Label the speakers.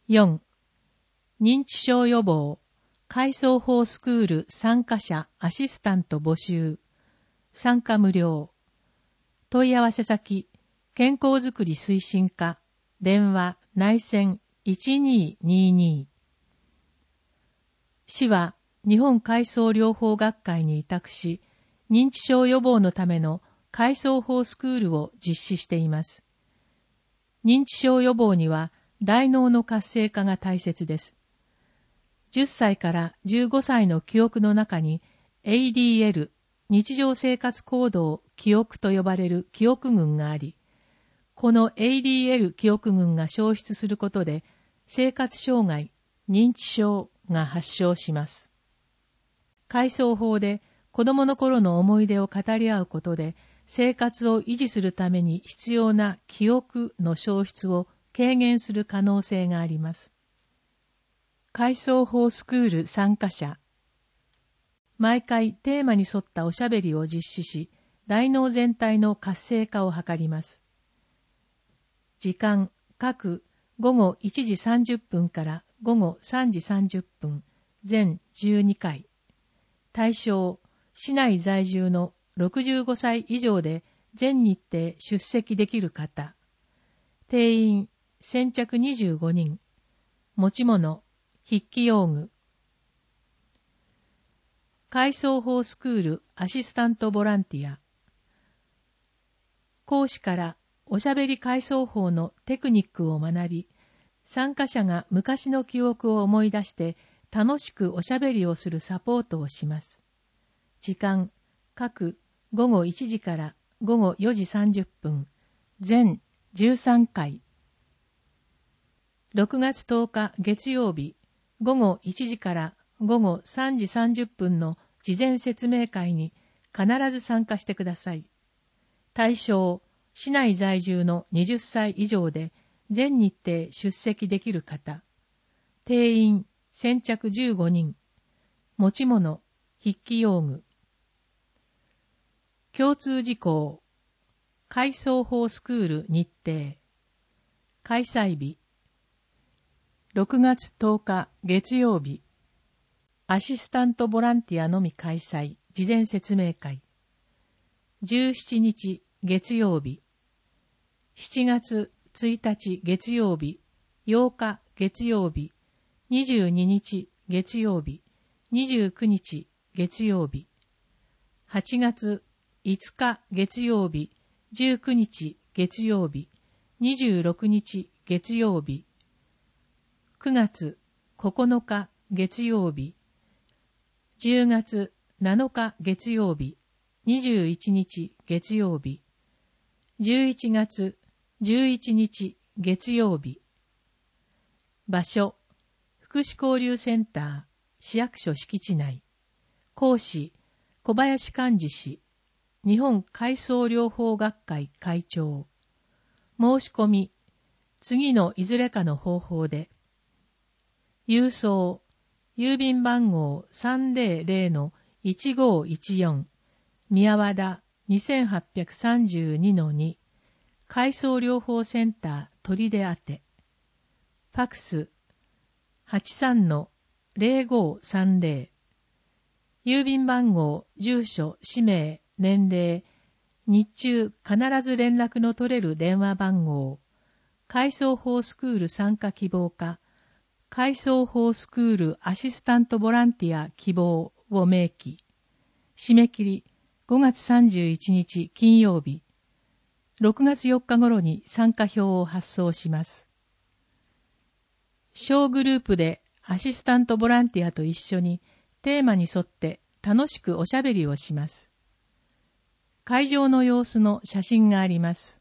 Speaker 1: 4. 認知症予防、改装法スクール参加者アシスタント募集。参加無料。問い合わせ先、健康づくり推進課、電話内線1222。市は日本改装療法学会に委託し、認知症予防のための改装法スクールを実施しています。認知症予防には大脳の活性化が大切です。10歳から15歳の記憶の中に ADL、日常生活行動記憶と呼ばれる記憶群があり、この ADL 記憶群が消失することで、生活障害、認知症が発症します。改装法で子供の頃の思い出を語り合うことで、生活を維持するために必要な記憶の消失を軽減する可能性があります。改装法スクール参加者。毎回テーマに沿ったおしゃべりを実施し、大脳全体の活性化を図ります。時間、各午後1時30分から午後3時30分、全12回。対象、市内在住の65歳以上で全日程出席できる方。定員、先着25人。持ち物、筆記用具。改装法スクールアシスタントボランティア。講師からおしゃべり改装法のテクニックを学び、参加者が昔の記憶を思い出して楽しくおしゃべりをするサポートをします。時間、各午後1時から午後4時30分、全13回。6月10日月曜日、午後1時から午後3時30分の事前説明会に必ず参加してください。対象、市内在住の20歳以上で全日程出席できる方。定員、先着15人。持ち物、筆記用具。共通事項。改装法スクール日程。開催日。6月10日月曜日。アシスタントボランティアのみ開催、事前説明会。17日月曜日。7月1日月曜日、8日月曜日、22日月曜日、29日月曜日。8月5日月曜日、19日月曜日、26日月曜日。9月9日月曜日、10月7日月曜日、21日月曜日、11月11日月曜日。場所、福祉交流センター、市役所敷地内。講師、小林寛治氏、日本改装療法学会会長。申し込み、次のいずれかの方法で。郵送、郵便番号 300-1514 宮和田 2832-2 改装療法センター取手宛て。ファクス 83-0530 郵便番号、住所、氏名、年齢、日中必ず連絡の取れる電話番号、改装法スクール参加希望か、改装法スクールアシスタントボランティア希望を明記。締め切り5月31日金曜日。6月4日頃に参加票を発送します。小グループでアシスタントボランティアと一緒にテーマに沿って楽しくおしゃべりをします。会場の様子の写真があります。